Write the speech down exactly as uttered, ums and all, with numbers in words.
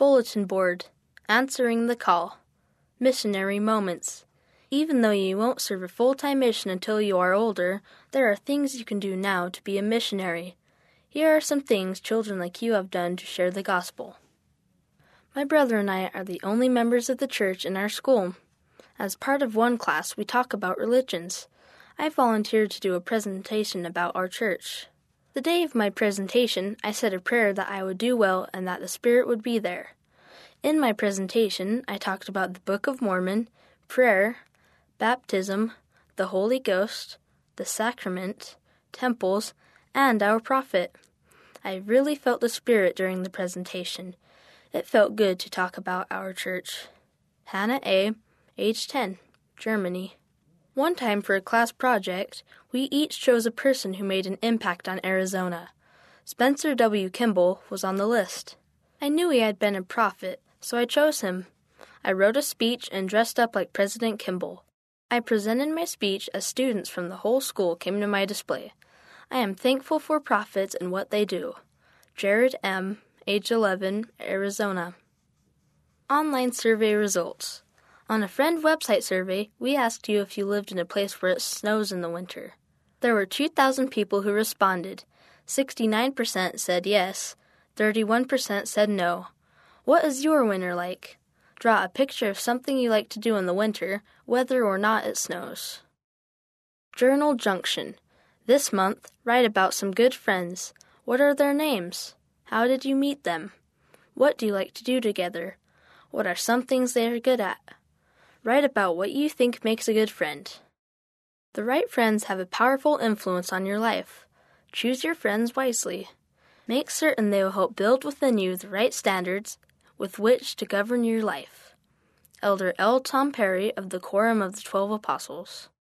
Bulletin board. Answering the call. Missionary moments. Even though you won't serve a full-time mission until you are older, there are things you can do now to be a missionary. Here are some things children like you have done to share the gospel. My brother and I are the only members of the church in our school. As part of one class, we talk about religions. I volunteered to do a presentation about our church. The day of my presentation, I said a prayer that I would do well and that the Spirit would be there. In my presentation, I talked about the Book of Mormon, prayer, baptism, the Holy Ghost, the sacrament, temples, and our prophet. I really felt the Spirit during the presentation. It felt good to talk about our church. Hannah A., age ten, Germany. One time for a class project, we each chose a person who made an impact on Arizona. Spencer W. Kimball was on the list. I knew he had been a prophet, so I chose him. I wrote a speech and dressed up like President Kimball. I presented my speech as students from the whole school came to my display. I am thankful for prophets and what they do. Jared M., age eleven, Arizona. Online survey results. On a friend website survey, we asked you if you lived in a place where it snows in the winter. There were two thousand people who responded. sixty-nine percent said yes, thirty-one percent said no. What is your winter like? Draw a picture of something you like to do in the winter, whether or not it snows. Journal Junction. This month, write about some good friends. What are their names? How did you meet them? What do you like to do together? What are some things they are good at? Write about what you think makes a good friend. The right friends have a powerful influence on your life. Choose your friends wisely. Make certain they will help build within you the right standards with which to govern your life. Elder L. Tom Perry of the Quorum of the Twelve Apostles.